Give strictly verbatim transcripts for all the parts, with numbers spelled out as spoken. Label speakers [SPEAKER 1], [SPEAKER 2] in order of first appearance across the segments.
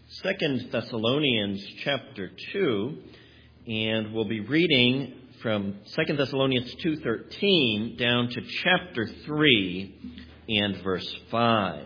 [SPEAKER 1] Second Thessalonians chapter two, and we'll be reading from Second Thessalonians two thirteen down to chapter three and verse five.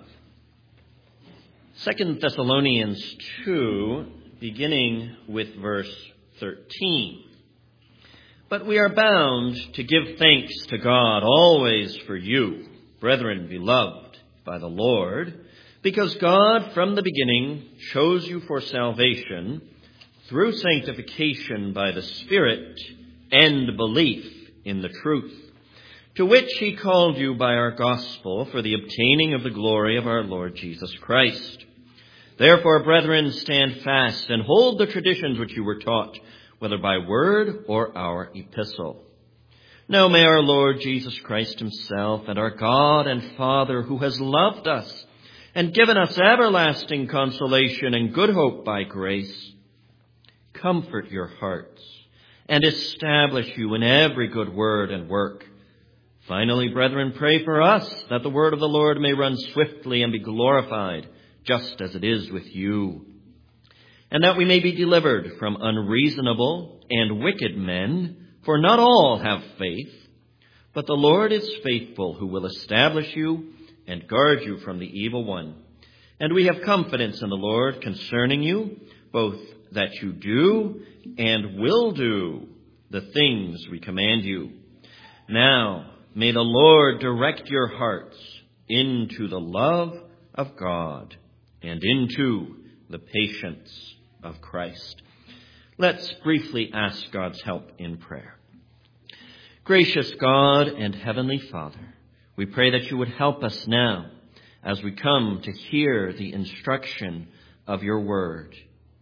[SPEAKER 1] Second Thessalonians two, beginning with verse thirteen. But we are bound to give thanks to God always for you, brethren beloved by the Lord, because God from the beginning chose you for salvation through sanctification by the Spirit and belief in the truth, to which he called you by our gospel for the obtaining of the glory of our Lord Jesus Christ. Therefore, brethren, stand fast and hold the traditions which you were taught, whether by word or our epistle. Now may our Lord Jesus Christ himself and our God and Father, who has loved us and given us everlasting consolation and good hope by grace, comfort your hearts and establish you in every good word and work. Finally, brethren, pray for us that the word of the Lord may run swiftly and be glorified, just as it is with you, and that we may be delivered from unreasonable and wicked men, for not all have faith, but the Lord is faithful, who will establish you and guard you from the evil one. And we have confidence in the Lord concerning you, both that you do and will do the things we command you. Now, may the Lord direct your hearts into the love of God and into the patience of Christ. Let's briefly ask God's help in prayer. Gracious God and Heavenly Father, we pray that you would help us now as we come to hear the instruction of your word.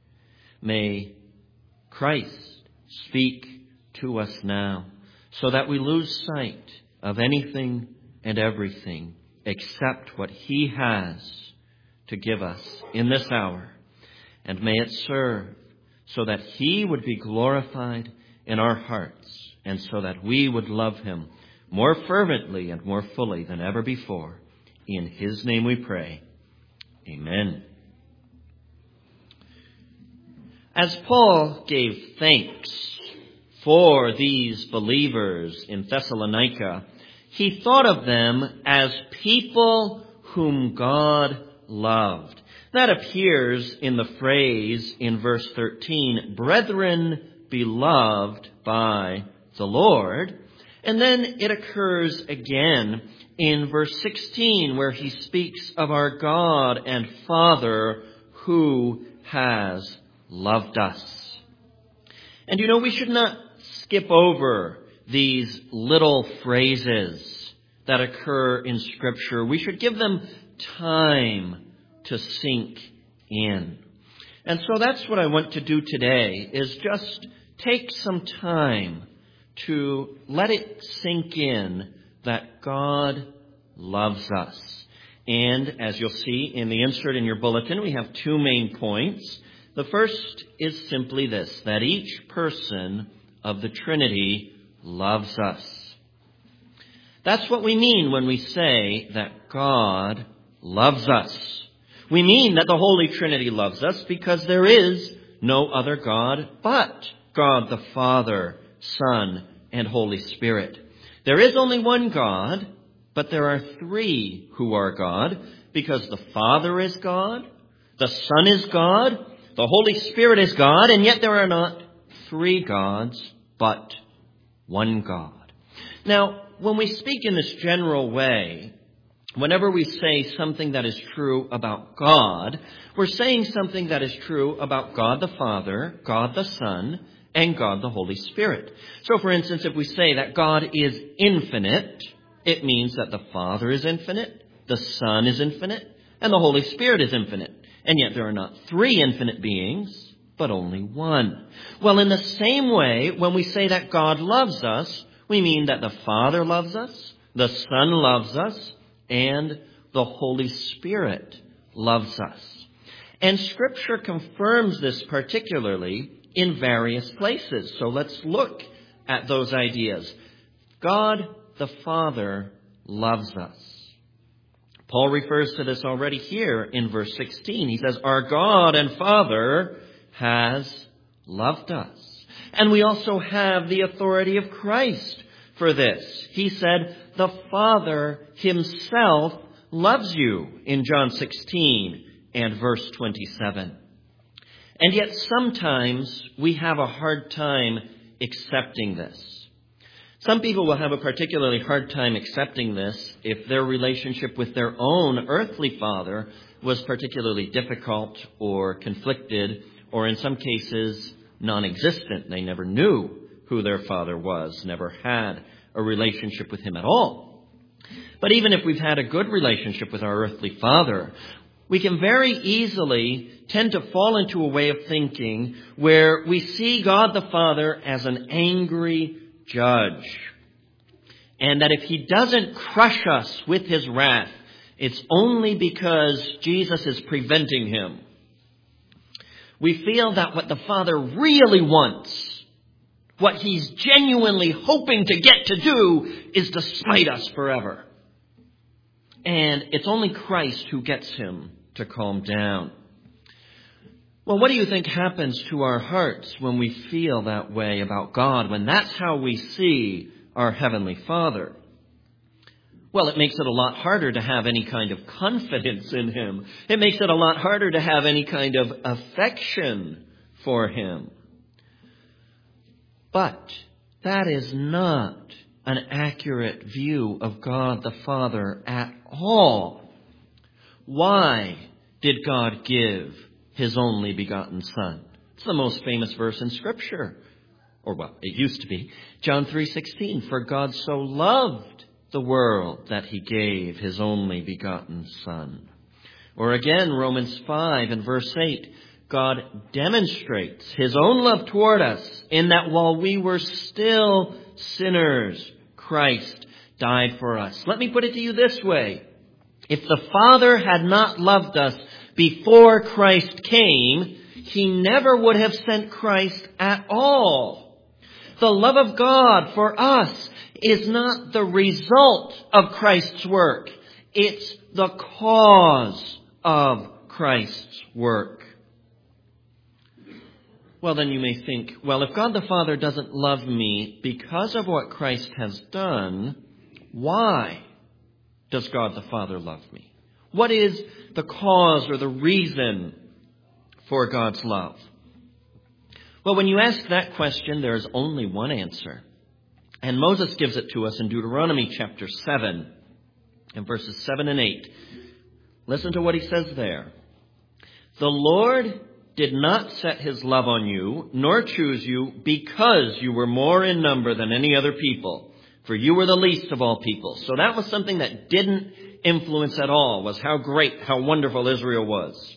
[SPEAKER 1] May Christ speak to us now so that we lose sight of anything and everything except what he has to give us in this hour. And may it serve so that he would be glorified in our hearts and so that we would love him more fervently and more fully than ever before. In his name we pray. Amen. As Paul gave thanks for these believers in Thessalonica, he thought of them as people whom God loved. That appears in the phrase in verse thirteen, brethren beloved by the Lord. And then it occurs again in verse sixteen, where he speaks of our God and Father who has loved us. And you know, we should not skip over these little phrases that occur in Scripture. We should give them time to sink in. And so that's what I want to do today, is just take some time to let it sink in that God loves us. And as you'll see in the insert in your bulletin, we have two main points. The first is simply this, that each person of the Trinity loves us. That's what we mean when we say that God loves us. We mean that the Holy Trinity loves us because there is no other God but God the Father, Son, and Holy Spirit. There is only one God, but there are three who are God, because the Father is God, the Son is God, the Holy Spirit is God, and yet there are not three gods, but one God. Now, when we speak in this general way, whenever we say something that is true about God, we're saying something that is true about God the Father, God the Son, and God the Holy Spirit. So, for instance, if we say that God is infinite, it means that the Father is infinite, the Son is infinite, and the Holy Spirit is infinite. And yet there are not three infinite beings, but only one. Well, in the same way, when we say that God loves us, we mean that the Father loves us, the Son loves us, and the Holy Spirit loves us. And Scripture confirms this particularly in various places. So let's look at those ideas. God the Father loves us. Paul refers to this already here in verse sixteen. He says, our God and Father has loved us. And we also have the authority of Christ for this. He said, the Father himself loves you in John sixteen and verse twenty-seven. And yet sometimes we have a hard time accepting this. Some people will have a particularly hard time accepting this if their relationship with their own earthly father was particularly difficult or conflicted, or in some cases non-existent. They never knew who their father was, never had a relationship with him at all. But even if we've had a good relationship with our earthly father, we can very easily tend to fall into a way of thinking where we see God the Father as an angry judge, and that if he doesn't crush us with his wrath, it's only because Jesus is preventing him. We feel that what the Father really wants, what he's genuinely hoping to get to do, is to smite us forever. And it's only Christ who gets him to calm down. Well, what do you think happens to our hearts when we feel that way about God, when that's how we see our Heavenly Father? Well, it makes it a lot harder to have any kind of confidence in him. It makes it a lot harder to have any kind of affection for him. But that is not an accurate view of God the Father at all. Why did God give his only begotten Son? It's the most famous verse in Scripture. Or, well, it used to be. John three sixteen, for God so loved the world that he gave his only begotten Son. Or again, Romans five and verse eight, God demonstrates his own love toward us in that while we were still sinners, Christ died for us. Let me put it to you this way. If the Father had not loved us before Christ came, he never would have sent Christ at all. The love of God for us is not the result of Christ's work. It's the cause of Christ's work. Well, then you may think, well, if God the Father doesn't love me because of what Christ has done, why does God the Father love me? What is the cause or the reason for God's love? Well, when you ask that question, there is only one answer. And Moses gives it to us in Deuteronomy chapter seven, and verses seven and eight. Listen to what he says there. The Lord did not set his love on you, nor choose you, because you were more in number than any other people, for you were the least of all people. So that was something that didn't influence at all, was how great, how wonderful Israel was.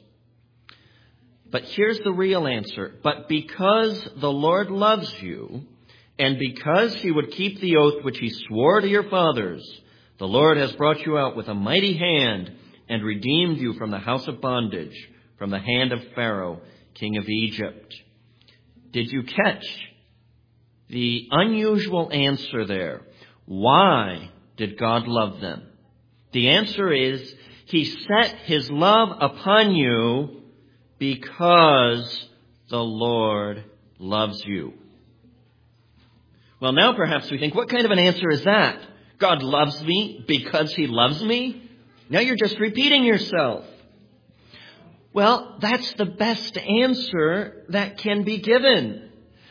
[SPEAKER 1] But here's the real answer. But because the Lord loves you, and because he would keep the oath which he swore to your fathers, the Lord has brought you out with a mighty hand and redeemed you from the house of bondage, from the hand of Pharaoh, king of Egypt. Did you catch the unusual answer there? Why did God love them? The answer is, he set his love upon you because the Lord loves you. Well, now perhaps we think, what kind of an answer is that? God loves me because he loves me? Now you're just repeating yourself. Well, that's the best answer that can be given.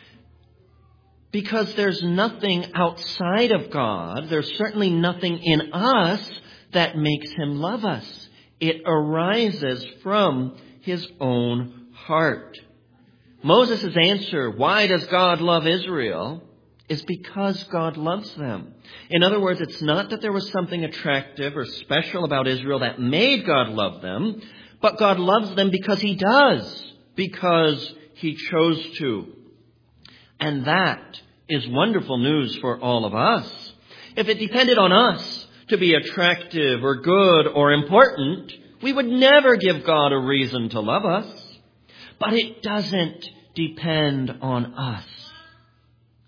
[SPEAKER 1] Because there's nothing outside of God. There's certainly nothing in us that makes him love us. It arises from his own heart. Moses' answer, why does God love Israel, is because God loves them. In other words, it's not that there was something attractive or special about Israel that made God love them, but God loves them because he does, because he chose to. And that is wonderful news for all of us. If it depended on us to be attractive or good or important, we would never give God a reason to love us. But it doesn't depend on us.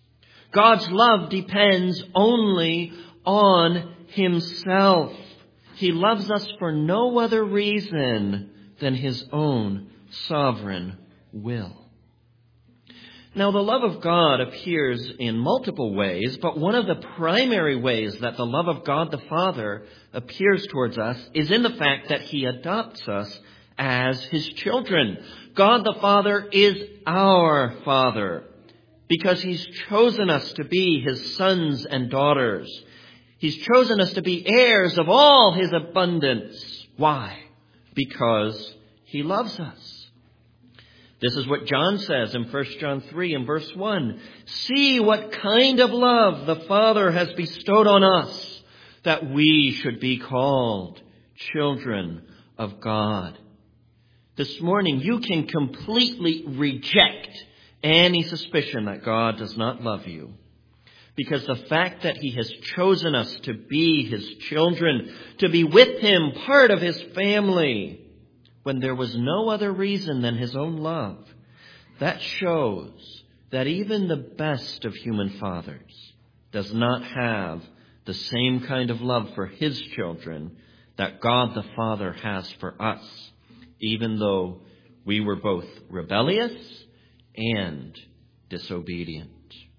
[SPEAKER 1] God's love depends only on himself. He loves us for no other reason than his own sovereign will. Now, the love of God appears in multiple ways, but one of the primary ways that the love of God the Father appears towards us is in the fact that he adopts us as his children. God the Father is our Father because he's chosen us to be his sons and daughters. He's chosen us to be heirs of all his abundance. Why? Because he loves us. This is what John says in First John three and verse one. See what kind of love the Father has bestowed on us, that we should be called children of God. This morning, you can completely reject any suspicion that God does not love you, because the fact that he has chosen us to be his children, to be with him, part of his family, when there was no other reason than his own love, that shows that even the best of human fathers does not have the same kind of love for his children that God the Father has for us, even though we were both rebellious and disobedient.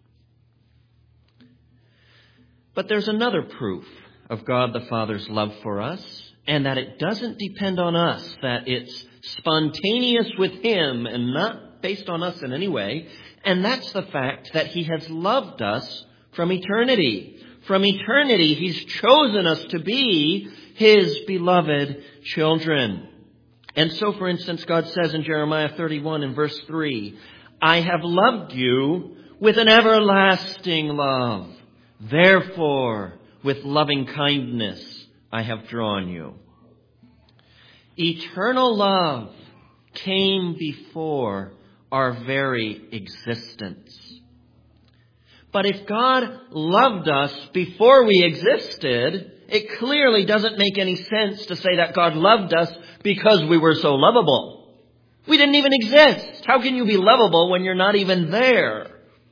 [SPEAKER 1] But there's another proof of God the Father's love for us, and that it doesn't depend on us, that it's spontaneous with him and not based on us in any way. And that's the fact that he has loved us from eternity. From eternity, he's chosen us to be his beloved children. And so, for instance, God says in Jeremiah thirty-one and verse three, I have loved you with an everlasting love. Therefore, with loving kindness, I have drawn you. Eternal love came before our very existence. But if God loved us before we existed, it clearly doesn't make any sense to say that God loved us because we were so lovable. We didn't even exist. How can you be lovable when you're not even there?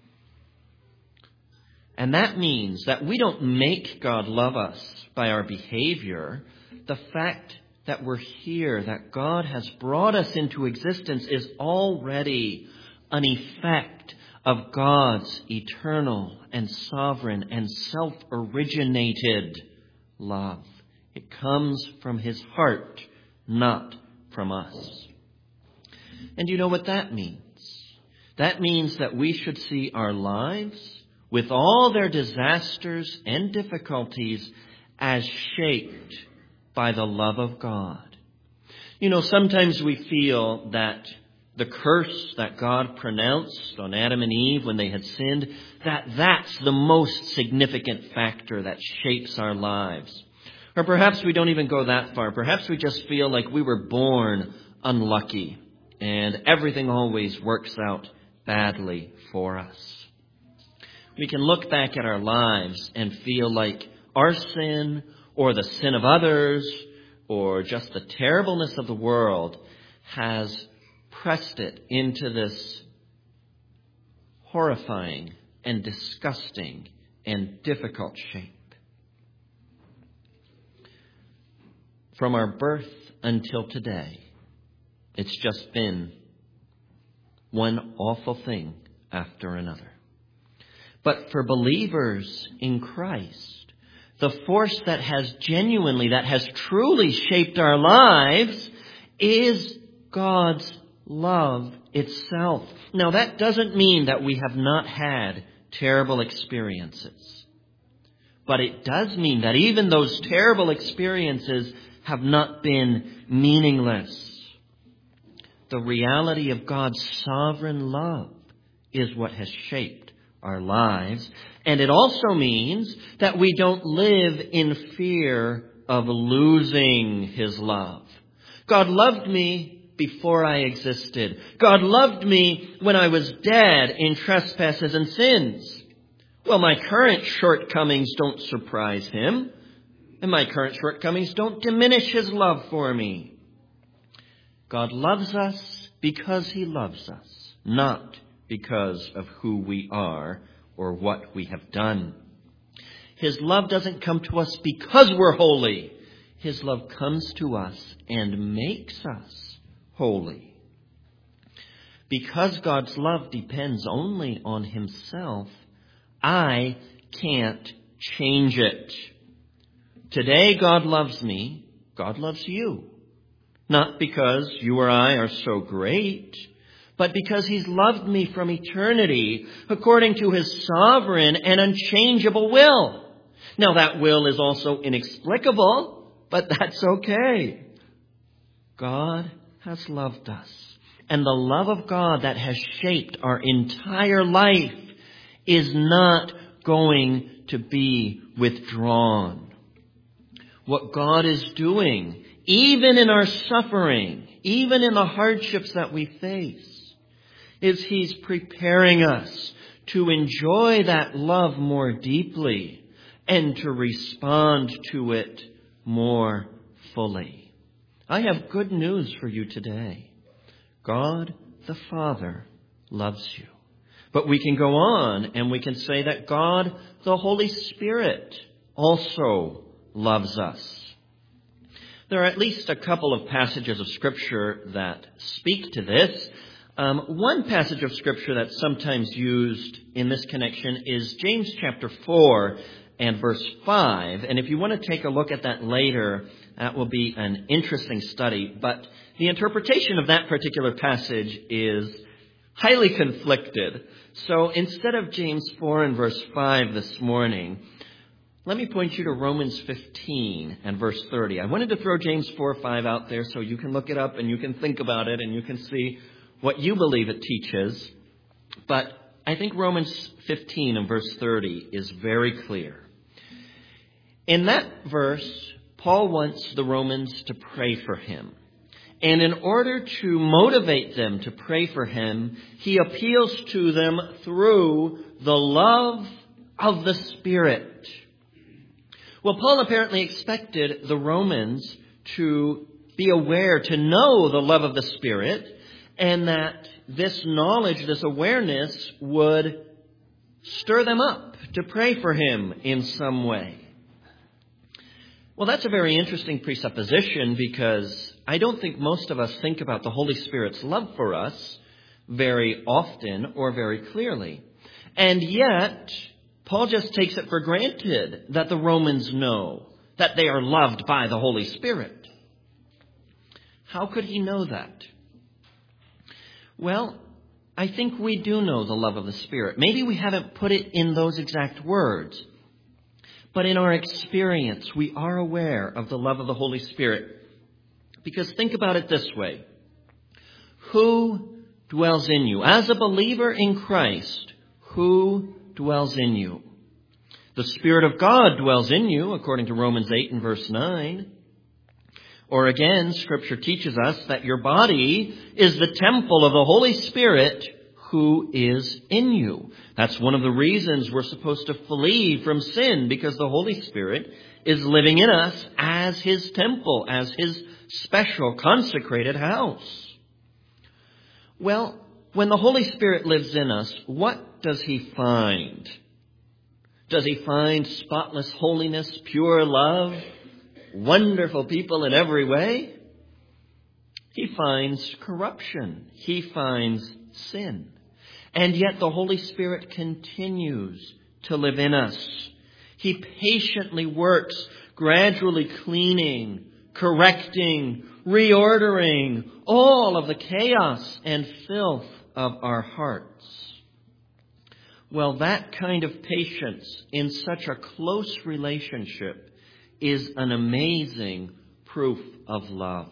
[SPEAKER 1] And that means that we don't make God love us by our behavior. The fact that we're here, that God has brought us into existence, is already an effect of God's eternal and sovereign and self-originated love. It comes from his heart, not from us. And you know what that means? That means that we should see our lives, with all their disasters and difficulties, as shaped by the love of God. You know, sometimes we feel that the curse that God pronounced on Adam and Eve when they had sinned, that that's the most significant factor that shapes our lives. Or perhaps we don't even go that far. Perhaps we just feel like we were born unlucky and everything always works out badly for us. We can look back at our lives and feel like our sin, or the sin of others, or just the terribleness of the world has pressed it into this horrifying and disgusting and difficult shape. From our birth until today, it's just been one awful thing after another. But for believers in Christ, the force that has genuinely, that has truly shaped our lives is God's love itself. Now, that doesn't mean that we have not had terrible experiences. But it does mean that even those terrible experiences have not been meaningless. The reality of God's sovereign love is what has shaped our lives. And it also means that we don't live in fear of losing his love. God loved me before I existed. God loved me when I was dead in trespasses and sins. Well, my current shortcomings don't surprise him, and my current shortcomings don't diminish his love for me. God loves us because he loves us, not because of who we are or what we have done. His love doesn't come to us because we're holy. His love comes to us and makes us holy. Because God's love depends only on Himself, I can't change it. Today God loves me, God loves you. Not because you or I are so great, but because He's loved me from eternity according to His sovereign and unchangeable will. Now that will is also inexplicable, but that's okay. God has loved us, and the love of God that has shaped our entire life is not going to be withdrawn. What God is doing, even in our suffering, even in the hardships that we face, is He's preparing us to enjoy that love more deeply and to respond to it more fully. I have good news for you today. God the Father loves you. But we can go on and we can say that God the Holy Spirit also loves us. There are at least a couple of passages of Scripture that speak to this. Um, one passage of Scripture that's sometimes used in this connection is James chapter four and verse five. And if you want to take a look at that later, that will be an interesting study. But the interpretation of that particular passage is highly conflicted. So instead of James four and verse five this morning, let me point you to Romans fifteen and verse thirty. I wanted to throw James four five out there so you can look it up and you can think about it and you can see what you believe it teaches. But I think Romans fifteen and verse thirty is very clear. In that verse, Paul wants the Romans to pray for him. And in order to motivate them to pray for him, he appeals to them through the love of the Spirit. Well, Paul apparently expected the Romans to be aware, to know the love of the Spirit, and that this knowledge, this awareness would stir them up to pray for him in some way. Well, that's a very interesting presupposition because I don't think most of us think about the Holy Spirit's love for us very often or very clearly. And yet, Paul just takes it for granted that the Romans know that they are loved by the Holy Spirit. How could he know that? Well, I think we do know the love of the Spirit. Maybe we haven't put it in those exact words. But in our experience, we are aware of the love of the Holy Spirit. Because think about it this way. Who dwells in you? As a believer in Christ, who dwells in you? The Spirit of God dwells in you, according to Romans eight and verse nine. Or again, Scripture teaches us that your body is the temple of the Holy Spirit who is in you. That's one of the reasons we're supposed to flee from sin, because the Holy Spirit is living in us as His temple, as His special consecrated house. Well, when the Holy Spirit lives in us, what does He find? Does He find spotless holiness, pure love, wonderful people in every way? He finds corruption. He finds sin. And yet the Holy Spirit continues to live in us. He patiently works, gradually cleaning, correcting, reordering all of the chaos and filth of our hearts. Well, that kind of patience in such a close relationship is an amazing proof of love.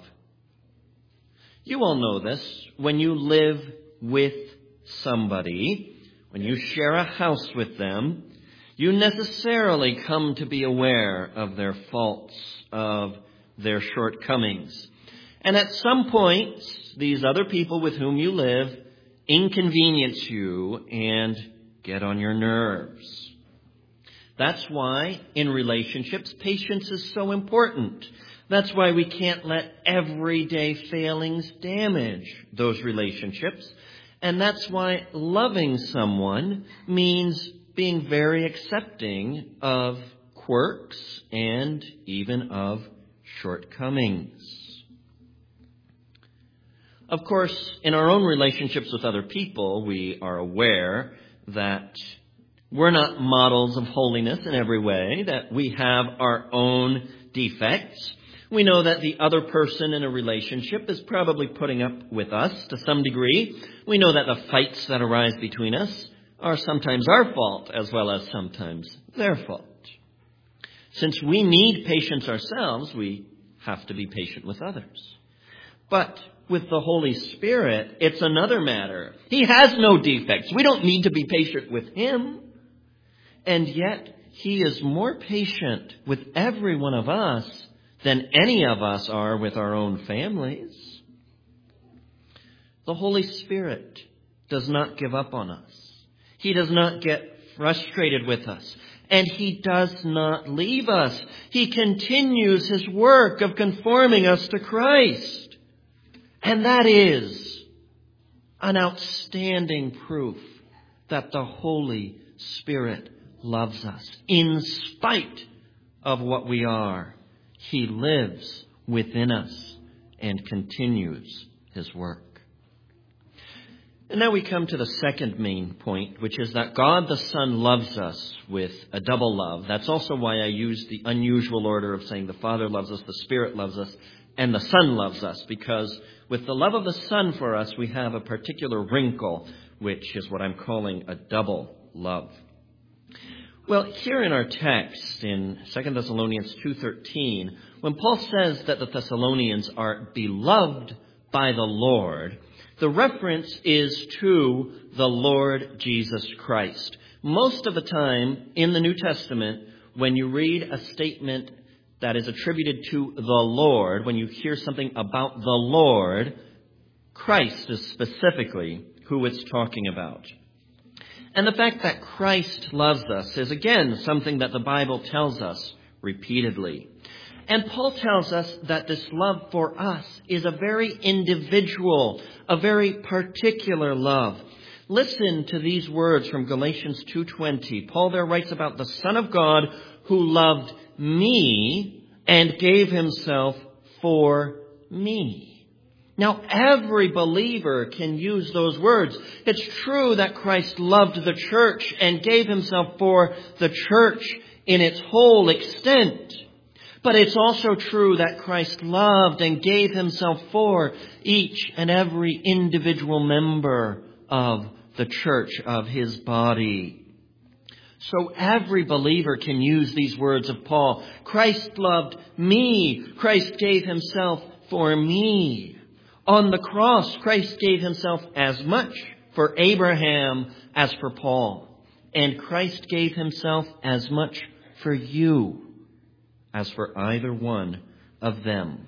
[SPEAKER 1] You all know this. When you live with somebody, when you share a house with them, you necessarily come to be aware of their faults, of their shortcomings. And at some point, these other people with whom you live inconvenience you and get on your nerves. That's why in relationships, patience is so important. That's why we can't let everyday failings damage those relationships. And that's why loving someone means being very accepting of quirks and even of shortcomings. Of course, in our own relationships with other people, we are aware that we're not models of holiness in every way, that we have our own defects. We know that the other person in a relationship is probably putting up with us to some degree. We know that the fights that arise between us are sometimes our fault as well as sometimes their fault. Since we need patience ourselves, we have to be patient with others. But with the Holy Spirit, it's another matter. He has no defects. We don't need to be patient with him. And yet, he is more patient with every one of us than any of us are with our own families. The Holy Spirit does not give up on us. He does not get frustrated with us. And he does not leave us. He continues his work of conforming us to Christ. And that is an outstanding proof that the Holy Spirit loves us. In spite of what we are, he lives within us and continues his work. And now we come to the second main point, which is that God the Son loves us with a double love. That's also why I use the unusual order of saying the Father loves us, the Spirit loves us, and the Son loves us, because with the love of the Son for us, we have a particular wrinkle, which is what I'm calling a double love. Well, here in our text in Second Thessalonians two thirteen, when Paul says that the Thessalonians are beloved by the Lord, the reference is to the Lord Jesus Christ. Most of the time in the New Testament, when you read a statement that is attributed to the Lord, when you hear something about the Lord, Christ is specifically who it's talking about. And the fact that Christ loves us is, again, something that the Bible tells us repeatedly. And Paul tells us that this love for us is a very individual, a very particular love. Listen to these words from Galatians two twenty. Paul there writes about the Son of God who loved me and gave himself for me. Now, every believer can use those words. It's true that Christ loved the church and gave himself for the church in its whole extent. But it's also true that Christ loved and gave himself for each and every individual member of the church, of his body. So every believer can use these words of Paul. Christ loved me. Christ gave himself for me. On the cross, Christ gave himself as much for Abraham as for Paul. And Christ gave himself as much for you as for either one of them.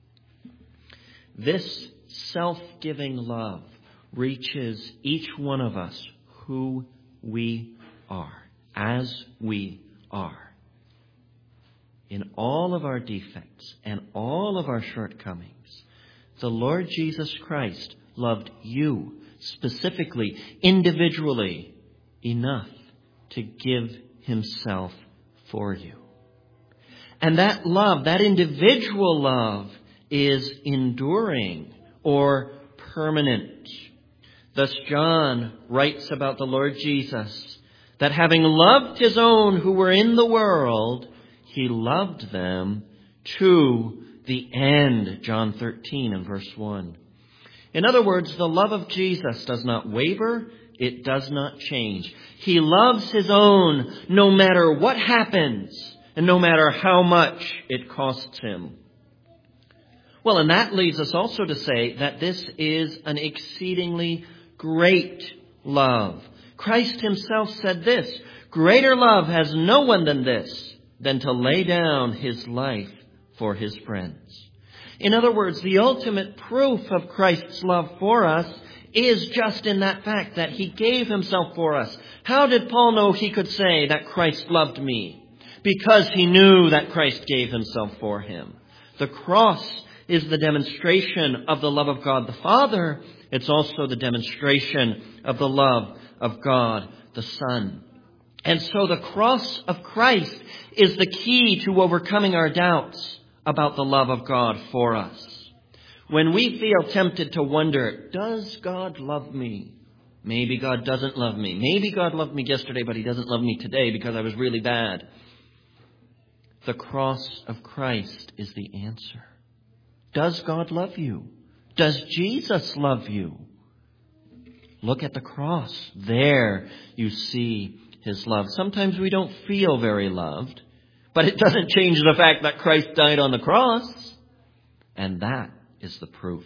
[SPEAKER 1] This self-giving love reaches each one of us who we are, as we are. In all of our defects and all of our shortcomings, the Lord Jesus Christ loved you specifically, individually, enough to give himself for you. And that love, that individual love, is enduring or permanent. Thus John writes about the Lord Jesus, that having loved his own who were in the world, he loved them to the end. John thirteen and verse one. In other words, the love of Jesus does not waver. It does not change. He loves his own no matter what happens and no matter how much it costs him. Well, and that leads us also to say that this is an exceedingly great love. Christ himself said this, greater love has no one than this, than to lay down his life for his friends. In other words, the ultimate proof of Christ's love for us is just in that fact that he gave himself for us. How did Paul know he could say that Christ loved me? Because he knew that Christ gave himself for him. The cross is the demonstration of the love of God the Father. It's also the demonstration of the love of God the Son. And so the cross of Christ is the key to overcoming our doubts about the love of God for us. When we feel tempted to wonder, does God love me? Maybe God doesn't love me. Maybe God loved me yesterday, but he doesn't love me today because I was really bad. The cross of Christ is the answer. Does God love you? Does Jesus love you? Look at the cross. There you see his love. Sometimes we don't feel very loved, but it doesn't change the fact that Christ died on the cross. And that is the proof.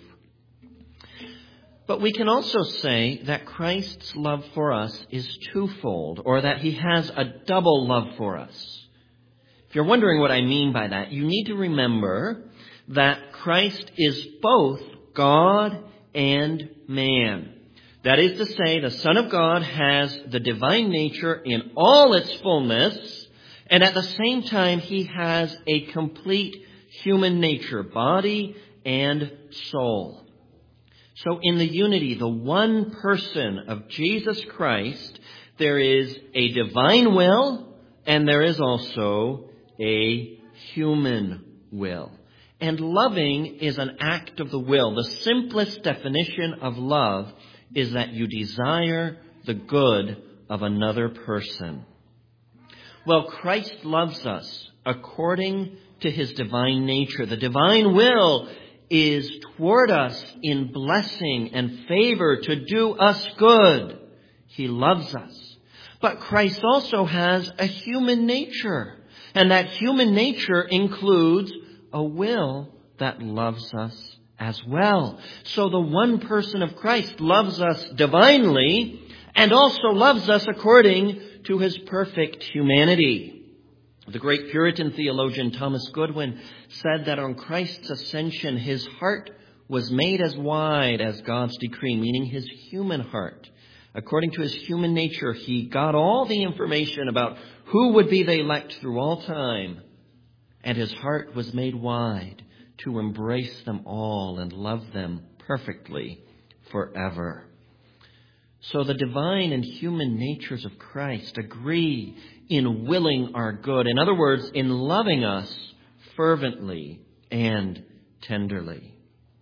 [SPEAKER 1] But we can also say that Christ's love for us is twofold, or that he has a double love for us. If you're wondering what I mean by that, you need to remember that Christ is both God and man. That is to say, the Son of God has the divine nature in all its fullness, and at the same time he has a complete human nature, body and soul. So in the unity, the one person of Jesus Christ, there is a divine will and there is also a human will. And loving is an act of the will. The simplest definition of love is that you desire the good of another person. Well, Christ loves us according to his divine nature. The divine will is toward us in blessing and favor to do us good. He loves us. But Christ also has a human nature. And that human nature includes a will that loves us as well. So the one person of Christ loves us divinely and also loves us according to his perfect humanity. The great Puritan theologian Thomas Goodwin said that on Christ's ascension, his heart was made as wide as God's decree, meaning his human heart. According to his human nature, he got all the information about who would be the elect through all time. And his heart was made wide to embrace them all and love them perfectly forever. So the divine and human natures of Christ agree in willing our good. In other words, in loving us fervently and tenderly.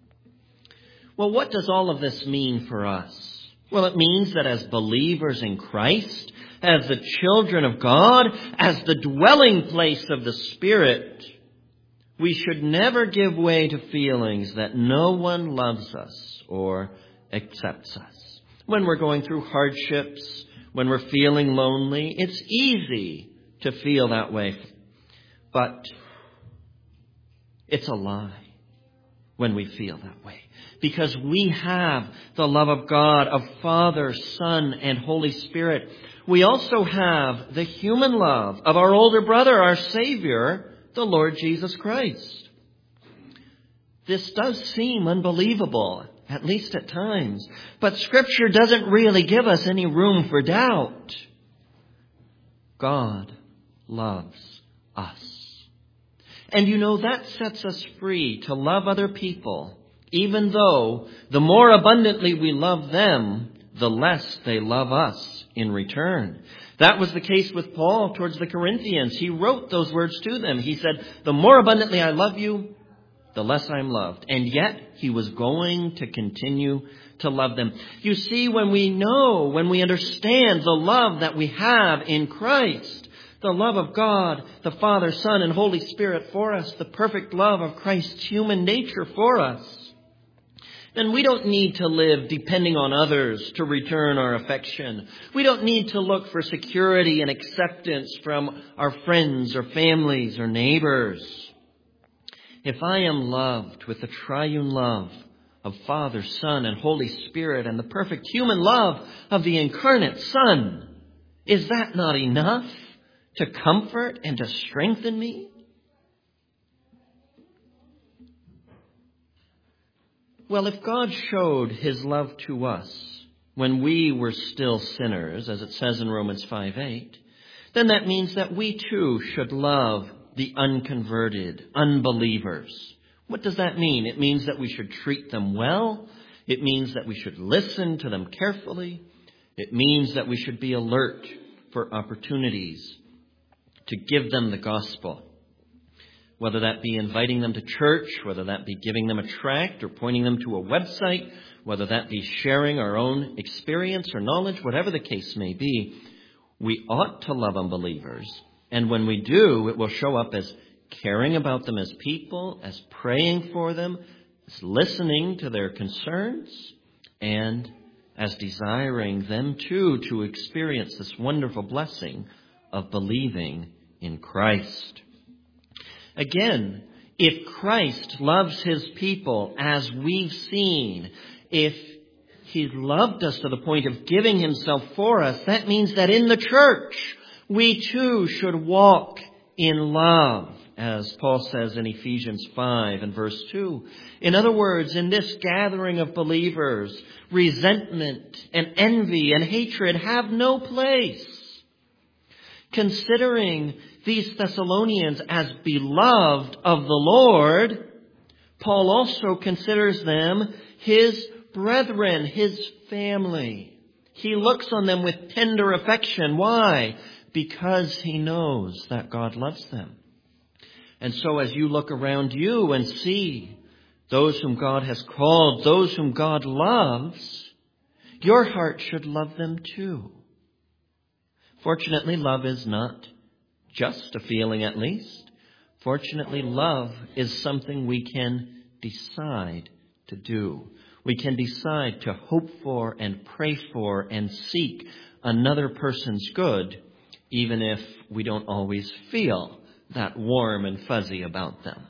[SPEAKER 1] Well, what does all of this mean for us? Well, it means that as believers in Christ, as the children of God, as the dwelling place of the Spirit, we should never give way to feelings that no one loves us or accepts us. When we're going through hardships, when we're feeling lonely, it's easy to feel that way. But it's a lie when we feel that way. Because we have the love of God, of Father, Son, and Holy Spirit. We also have the human love of our older brother, our Savior, the Lord Jesus Christ. This does seem unbelievable, at least at times. But Scripture doesn't really give us any room for doubt. God loves us. And you know, that sets us free to love other people, even though the more abundantly we love them, the less they love us in return. That was the case with Paul towards the Corinthians. He wrote those words to them. He said, the more abundantly I love you, the less I'm loved. And yet he was going to continue to love them. You see, when we know, when we understand the love that we have in Christ, the love of God, the Father, Son, and Holy Spirit for us, the perfect love of Christ's human nature for us, then we don't need to live depending on others to return our affection. We don't need to look for security and acceptance from our friends or families or neighbors. If I am loved with the triune love of Father, Son, and Holy Spirit and the perfect human love of the incarnate Son, is that not enough to comfort and to strengthen me? Well, if God showed his love to us when we were still sinners, as it says in Romans five eight, then that means that we too should love the unconverted, unbelievers. What does that mean? It means that we should treat them well. It means that we should listen to them carefully. It means that we should be alert for opportunities to give them the gospel. whether that be inviting them to church, whether that be giving them a tract or pointing them to a website, whether that be sharing our own experience or knowledge, whatever the case may be, we ought to love unbelievers. And when we do, it will show up as caring about them as people, as praying for them, as listening to their concerns, and as desiring them too to experience this wonderful blessing of believing in Christ. Again, if Christ loves his people as we've seen, if he loved us to the point of giving himself for us, that means that in the church we too should walk in love, as Paul says in Ephesians five and verse two. In other words, in this gathering of believers, resentment and envy and hatred have no place. Considering these Thessalonians as beloved of the Lord, Paul also considers them his brethren, his family. He looks on them with tender affection. Why? Because he knows that God loves them. And so as you look around you and see those whom God has called, those whom God loves, your heart should love them too. Fortunately, love is not just a feeling, at least. Fortunately, love is something we can decide to do. We can decide to hope for and pray for and seek another person's good, even if we don't always feel that warm and fuzzy about them.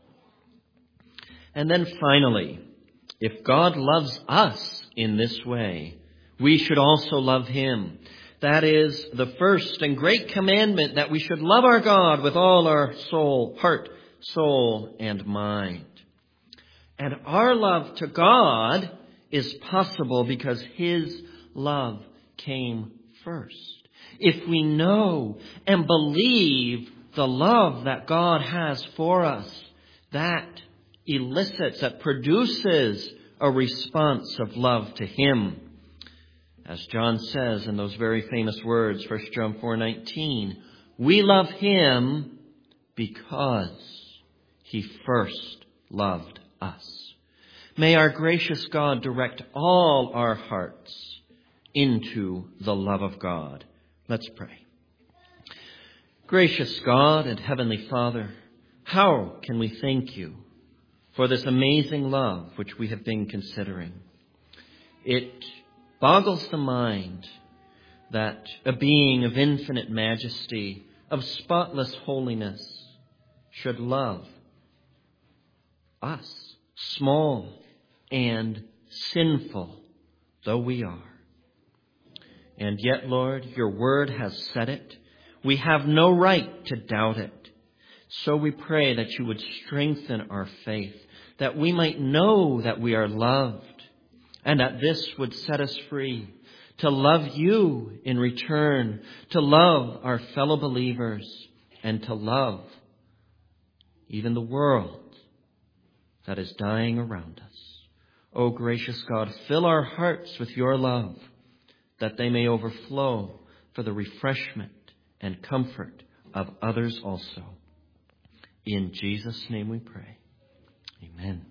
[SPEAKER 1] And then finally, if God loves us in this way, we should also love him. That is the first and great commandment, that we should love our God with all our soul, heart, soul, and mind. And our love to God is possible because his love came first. If we know and believe the love that God has for us, that elicits, that produces a response of love to him. As John says in those very famous words, First John four nineteen, we love him because he first loved us. May our gracious God direct all our hearts into the love of God. Let's pray. Gracious God and Heavenly Father, how can we thank you for this amazing love which we have been considering? It boggles the mind that a being of infinite majesty, of spotless holiness, should love us, small and sinful though we are. And yet, Lord, your word has said it. We have no right to doubt it. So we pray that you would strengthen our faith, that we might know that we are loved, and that this would set us free to love you in return, to love our fellow believers, and to love even the world that is dying around us. O gracious God, fill our hearts with your love, that they may overflow for the refreshment and comfort of others also. In Jesus' name we pray. Amen.